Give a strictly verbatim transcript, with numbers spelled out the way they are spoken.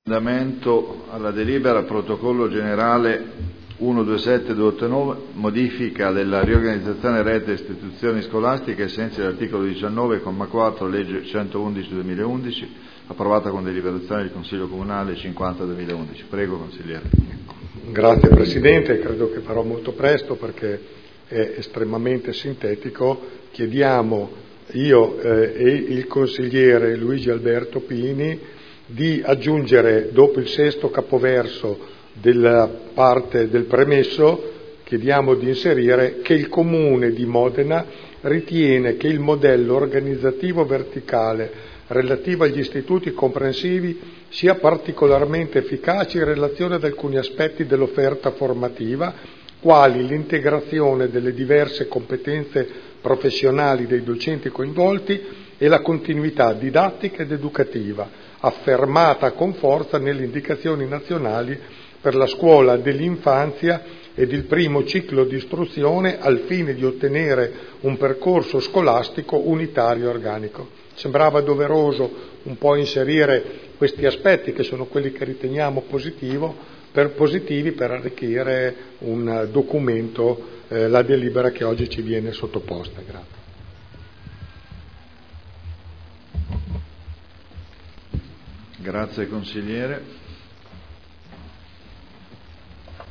Emendamento alla delibera protocollo generale centodventisette duemiladiciannove, modifica della riorganizzazione rete istituzioni scolastiche ai sensi dell'articolo diciannove, comma quattro, legge centoundici duemilaundici, approvata con deliberazione del Consiglio Comunale cinquanta duemilaundici. Prego, consigliere. Grazie Presidente, credo che farò molto presto perché è estremamente sintetico. Chiediamo io eh, e il consigliere Luigi Alberto Pini di aggiungere, dopo il sesto capoverso della parte del premesso, chiediamo di inserire che il Comune di Modena ritiene che il modello organizzativo verticale relativo agli istituti comprensivi sia particolarmente efficace in relazione ad alcuni aspetti dell'offerta formativa, quali l'integrazione delle diverse competenze professionali dei docenti coinvolti e la continuità didattica ed educativa, affermata con forza nelle indicazioni nazionali per la scuola dell'infanzia ed il primo ciclo di istruzione al fine di ottenere un percorso scolastico unitario e organico. Sembrava doveroso un po' inserire questi aspetti che sono quelli che riteniamo positivo, per, positivi per arricchire un documento, eh, la delibera che oggi ci viene sottoposta. Grazie. Grazie consigliere.